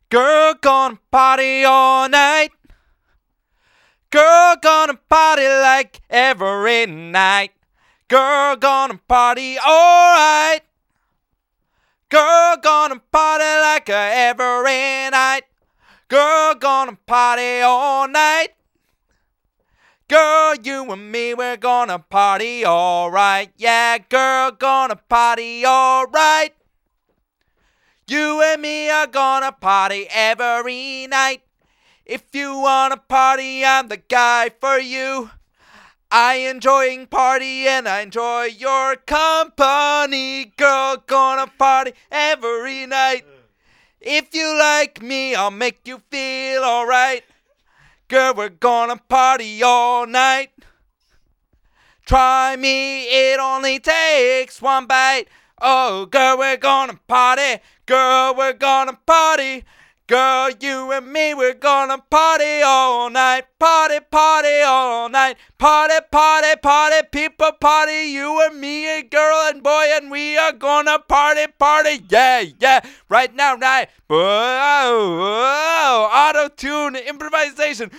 Girl, gonna party all night. Girl, gonna party like every night. Girl, gonna party alright. Girl, gonna party like every night. Girl, gonna party all night. Girl, you and me, we're gonna party alright. Yeah, girl, gonna party alright. You and me are gonna party every night. If you wanna party, I'm the guy for you. I enjoying party and I enjoy your company. Girl, gonna party every night. If you like me, I'll make you feel alright. Girl, we're gonna party all night. Try me, it only takes one bite. Oh, girl, we're gonna party. Girl, we're gonna party. Girl, you and me, we're gonna party all night. Party, party all night. Party, party, party, people party. You and me, a girl and boy, and we are gonna party, party. Yeah, yeah. Right now, right. Whoa, auto-tune, improvisation.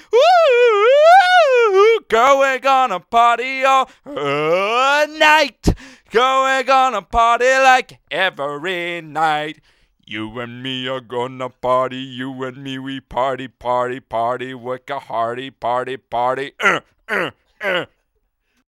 Woo, girl, we're gonna party all night. Girl, we're gonna party like every night. You and me are gonna party, you and me we party, party, party, work a hearty, party, party.